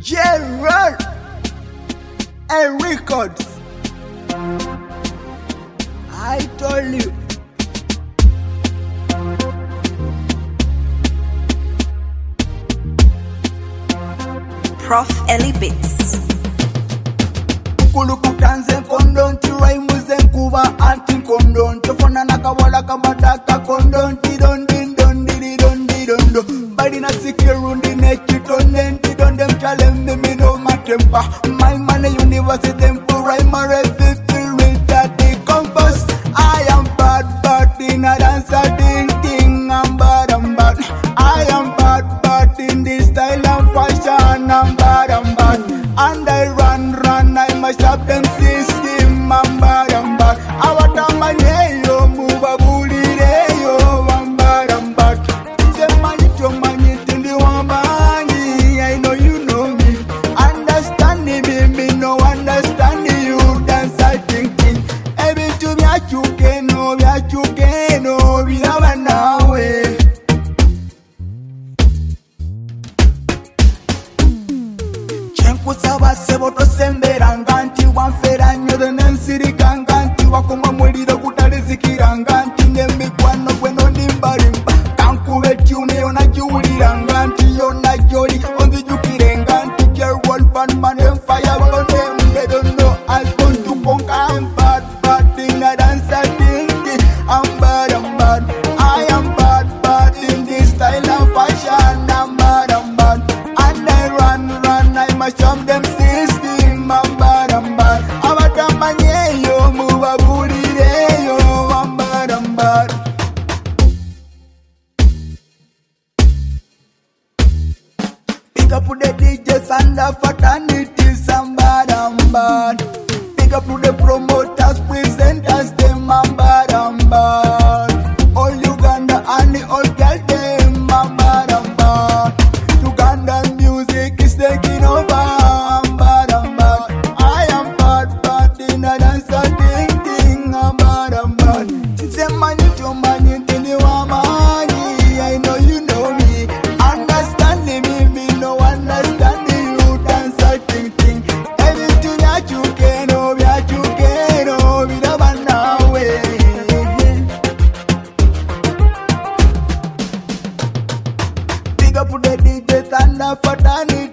Gerald and Records. I told you. Prof Ellie Bits. Kulukutanze kondonti raimuze nkuba anti kondonti fona nakawala kamadaka kondonti dondi dondi dondi dondo bali na sikirundi nechitonde donde mchalembe mino matempa my money university primary 50 read that the compass. I am bad in a dancer ding I'm bad I am bad in this style and fashion I'm bad and I run I must have them system I'm bad I want a man yo move a bully yo I'm bad say money till you want money I know you know me understanding me no understanding you dance I thinking every to be a chuke no we never know it. Kusaba sebo to sembera nganti wamfera nyodo nensiri kanganti wakoma muliro kutalizikira nganti nemikwano gweno ndimbalimba kankube tune onajiwulira nganti yona joli onzijukire nganti girl pan man and fire on them they don't know I want to conquer I'm bad in a dancer thing I'm bad I am bad in this style and fashion I'm bad and I run I must jump them system I'm bad Abatamanye yo move a booty yo I'm bad Pick up the DJs and the fraternities I'm bad Pick up the promoters, presenters them I'm bad All Uganda and the old girl them I'm bad Uganda music is taking over I'm bad I am bad in a dancer ding I'm bad Say money till you want money I know you know me understanding me no understanding you dancer ting everything that you can we never know it. Big up the DJ and the fraternity